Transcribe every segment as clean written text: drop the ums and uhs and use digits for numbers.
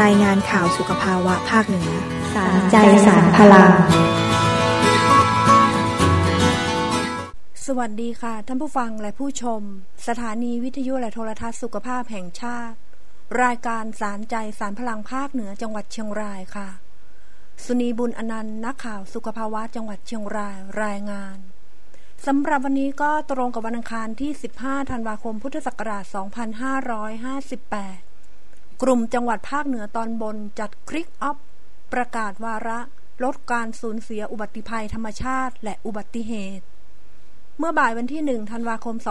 ายงานข่าวสุขภาวะภาคเหนือสารใจสารพลังสวัสดีค่ะท่านผู้ฟังและผู้ชมสถานีวิทยุและโทรทัศน์สุขภาพแห่งชาติรายการสารใจสารพลังภาคเหนือจังหวัดเชียงรายค่ะสุนีบุญอนันต์นักข่าวสุขภาวะจังหวัดเชียงรายรายงานสำหรับวันนี้ก็ตรงกับวันอังคารที่15ธันวาคมพุทธศักราช2558กลุ่มจังหวัดภาคเหนือตอนบนจัดคลิกออฟประกาศวาระลดการสูญเสียอุบัติภัยธรรมชาติและอุบัติเหตุเมื่อบ่ายวันที่1ธันวาคม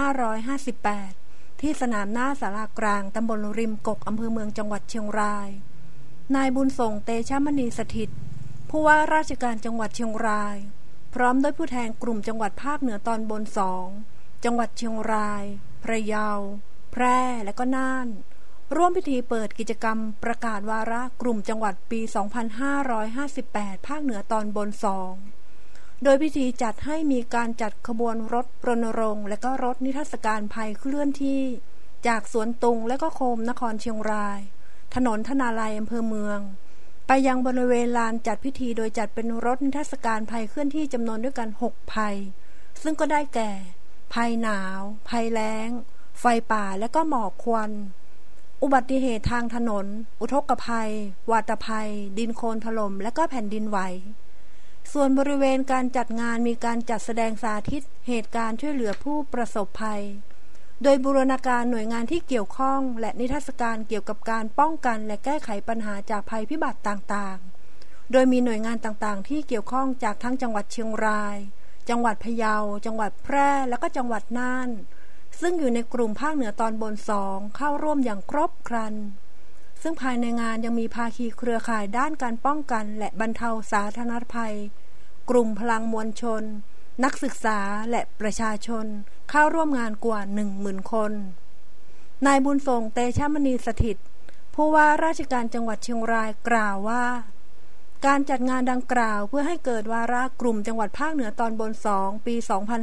2558ที่สนามหน้าศาลากลางตำบลริมกกอำเภอเมืองจังหวัดเชียงรายนายบุญส่งเตชะมณีสถิตผู้ว่าราชการจังหวัดเชียงรายพร้อมด้วยผู้แทนกลุ่มจังหวัดภาคเหนือตอนบน2จังหวัดเชียงรายพะเยาแพร่และก็น่านร่วมพิธีเปิดกิจกรรมประกาศวาระกลุ่มจังหวัดปี2558ภาคเหนือตอนบน2โดยพิธีจัดให้มีการจัดขบวนรถรณรงค์และก็รถนิทรรศการภัยเคลื่อนที่จากสวนตุงและก็โคมนครเชียงรายถนนธนาลัยอำเภอเมืองไปยังบริเวณลานจัดพิธีโดยจัดเป็นรถนิทรรศการภัยเคลื่อนที่จำนวนด้วยกัน6ภัยซึ่งก็ได้แก่ภัยหนาวภัยแล้งไฟป่าและก็หมอกควันอุบัติเหตุทางถนนอุทกภัยวาตภัยดินโคลนถล่มและก็แผ่นดินไหวส่วนบริเวณการจัดงานมีการจัดแสดงสาธิตเหตุการณ์ช่วยเหลือผู้ประสบภัยโดยบูรณาการหน่วยงานที่เกี่ยวข้องและนิทรรศการเกี่ยวกับการป้องกันและแก้ไขปัญหาจากภัยพิบัติต่างๆโดยมีหน่วยงานต่างๆที่เกี่ยวข้องจากทั้งจังหวัดเชียงรายจังหวัดพะเยาจังหวัดแพร่และก็จังหวัดน่านซึ่งอยู่ในกลุ่มภาคเหนือตอนบน2เข้าร่วมอย่างครบครันซึ่งภายในงานยังมีภาคีเครือข่ายด้านการป้องกันและบรรเทาสาธารณภัยกลุ่มพลังมวลชนนักศึกษาและประชาชนเข้าร่วมงานกว่า 10,000 คนนายบุญส่งเตชะมณีสถิตผู้ว่าราชการจังหวัดเชียงรายกล่าวว่าการจัดงานดังกล่าวเพื่อให้เกิดวาระกลุ่มจังหวัดภาคเหนือตอนบน2ปี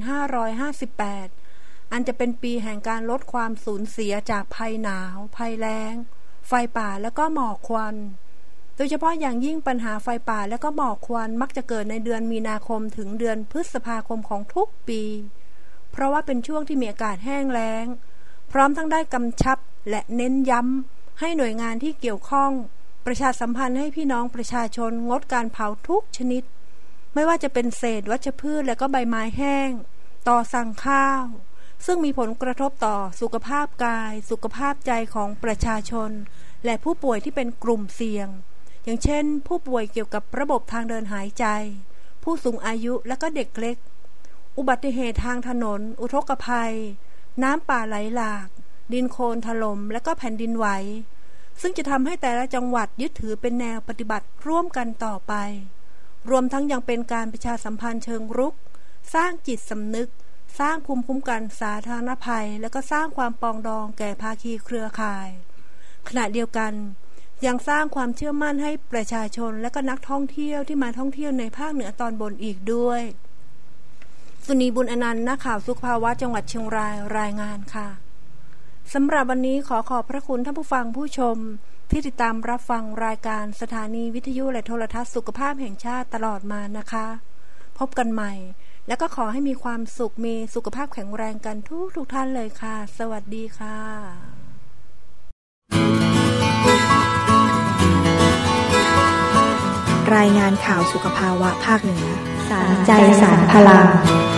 2558อันจะเป็นปีแห่งการลดความสูญเสียจากภัยหนาวภัยแล้งไฟป่าและก็หมอกควันโดยเฉพาะอย่างยิ่งปัญหาไฟป่าและก็หมอกควันมักจะเกิดในเดือนมีนาคมถึงเดือนพฤษภาคมของทุกปีเพราะว่าเป็นช่วงที่มีอากาศแห้งแล้งพร้อมทั้งได้กำชับและเน้นย้ำให้หน่วยงานที่เกี่ยวข้องประชาสัมพันธ์ให้พี่น้องประชาชนงดการเผาทุกชนิดไม่ว่าจะเป็นเศษวัชพืชและก็ใบไม้แห้งต่อสั่งข้าวซึ่งมีผลกระทบต่อสุขภาพกายสุขภาพใจของประชาชนและผู้ป่วยที่เป็นกลุ่มเสี่ยงอย่างเช่นผู้ป่วยเกี่ยวกับระบบทางเดินหายใจผู้สูงอายุและก็เด็กเล็กอุบัติเหตุทางถนนอุทกภัยน้ำป่าไหลหลากดินโคลนถล่มและก็แผ่นดินไหวซึ่งจะทำให้แต่ละจังหวัดยึดถือเป็นแนวปฏิบัติร่วมกันต่อไปรวมทั้งยังเป็นการประชาสัมพันธ์เชิงรุกสร้างจิตสำนึกสร้างภูมิคุ้มกันสาธารณภัยและก็สร้างความปรองดองแก่ภาคีเครือข่ายขณะเดียวกันยังสร้างความเชื่อมั่นให้ประชาชนและก็นักท่องเที่ยวที่มาท่องเที่ยวในภาคเหนือตอนบนอีกด้วยสุนีบุญอนันต์นักข่าวสุขภาวะจังหวัดเชียงรายรายงานค่ะสำหรับวันนี้ขอบพระคุณท่านผู้ฟังผู้ชมที่ติดตามรับฟังรายการสถานีวิทยุและโทรทัศน์สุขภาพแห่งชาติตลอดมานะคะพบกันใหม่แล้วก็ขอให้มีความสุขมีสุขภาพแข็งแรงกันทุกท่านเลยค่ะสวัสดีค่ะรายงานข่าวสุขภาวะภาคเหนือสารใจสารพลัง